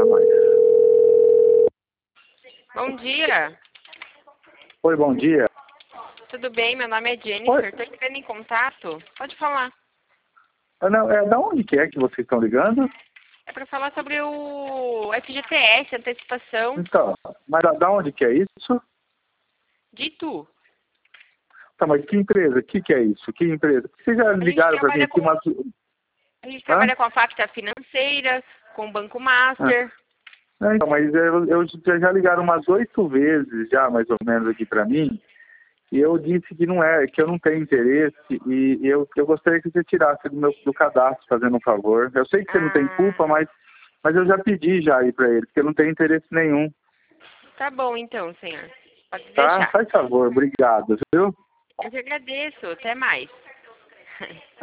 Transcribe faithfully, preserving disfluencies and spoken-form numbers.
ligar mais. Bom dia. Oi, bom dia. Tudo bem? Meu nome é Jennifer. Estou entrando em contato. Pode falar. Ah, não, é, da onde que é que vocês estão ligando? É para falar sobre o F G T S, antecipação Então, mas da, da onde que é isso? de Itu. Tá, mas que empresa? O que, que é isso? Que empresa? Vocês já A gente ligaram para mim trabalha aqui, com, mas... a gente Hã? trabalha com a Facta Financeira, com o Banco Ah. Master. É, então, mas eu, eu já já ligaram umas oito vezes já, mais ou menos, aqui para mim. E eu disse que não é, que eu não tenho interesse e eu, eu gostaria que você tirasse do meu do cadastro, fazendo um favor. Eu sei que você não tem Ah, culpa, mas, mas eu já pedi já aí para ele, porque eu não tenho interesse nenhum. tá bom então, senhor. Pode Tá? deixar. Faz favor, obrigado, viu? Eu que agradeço. Até mais.